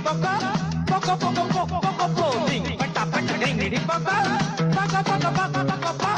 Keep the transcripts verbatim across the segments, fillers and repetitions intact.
poco, poco, poco, poco, poco, poco, ding, pata, pata, ding, ding, poco, poco, poco, poco, poco, poco.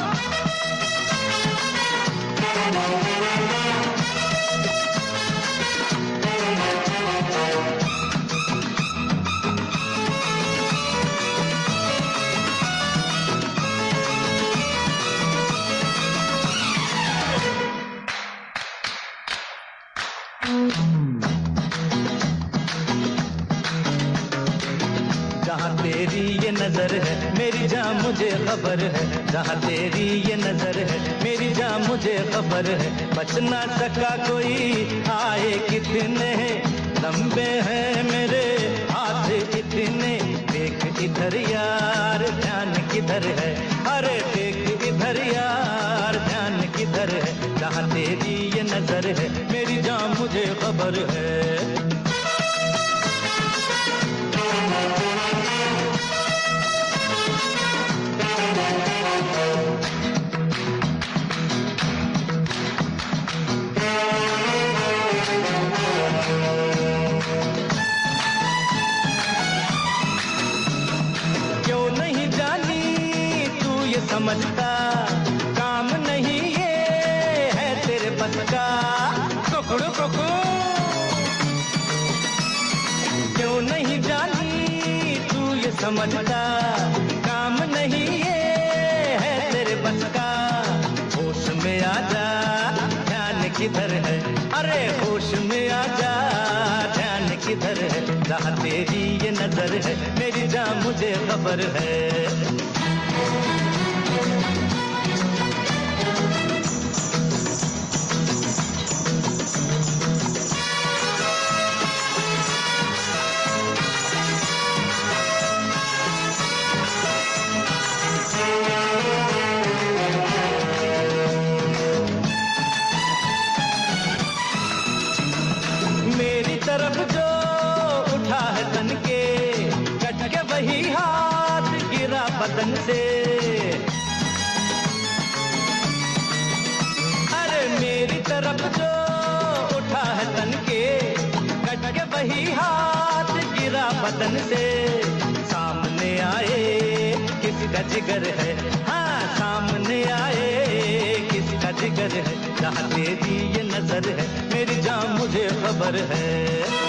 जहाँ तेरी ये नजर है मेरी जान मुझे खबर है, जहाँ तेरी ये नजर है मेरी जान मुझे खबर है। बच ना सका कोई आए कितने लंबे हैं मेरे हाथ इतने, देख इधर यार ध्यान किधर है, अरे देख इधर यार ध्यान किधर है। जहाँ तेरी ये नजर है मेरी जान मुझे खबर है। क्यों नहीं जानी तू ये समझता, काम नहीं ये है तेरे बस का। कुकड़ू कुकू क्यों नहीं जानी तू ये समझता, काम नहीं ये है तेरे बस का। होश में आ जा ध्यान किधर है, अरे होश में आ जा ध्यान किधर है। जहाँ तेरी ये नजर है मेरी जान मुझे खबर है। मेरी तरफ जो उठा है तन के, कट के वही हाथ गिरा बदन से। अरे मेरी तरफ जो उठा है तन के, कट के वही हाथ गिरा बदन से। सामने आए किसका जिगर है, हाँ सामने आए किसका जिगर है। जहाँ तेरी ये नजर है मेरी जान मुझे खबर है।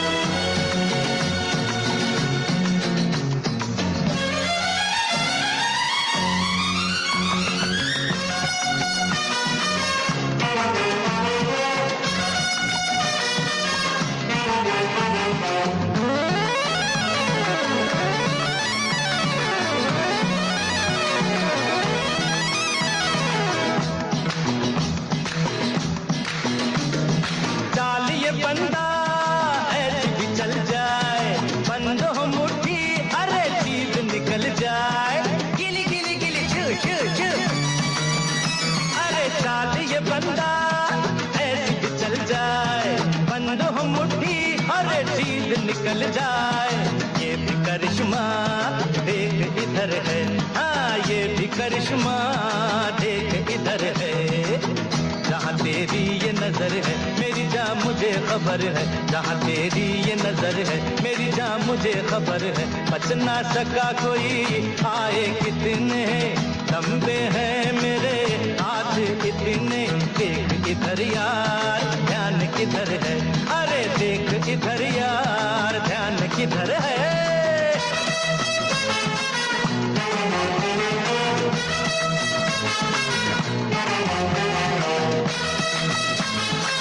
बंदा ऐसी भी चल जाए, बंद हो मुट्ठी अरे चीज निकल जाए। गिली गिली गिली छू छू छू, अरे चाल ये बंदा ऐसी भी चल जाए, बंद हो मुट्ठी अरे चीज निकल जाए। ये भी करिश्मा देख इधर है, हाँ ये भी करिश्मा देख इधर है। जहाँ तेरी ये नजर है मेरी जान मुझे खबर है, जहाँ तेरी ये नजर है मेरी जान मुझे खबर है। बच ना सका कोई आए कितने लंबे हैं मेरे हाथ इतने, देख इधर यार ध्यान किधर है, अरे देख इधर यार ध्यान किधर है।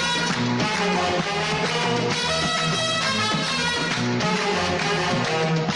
Thank you.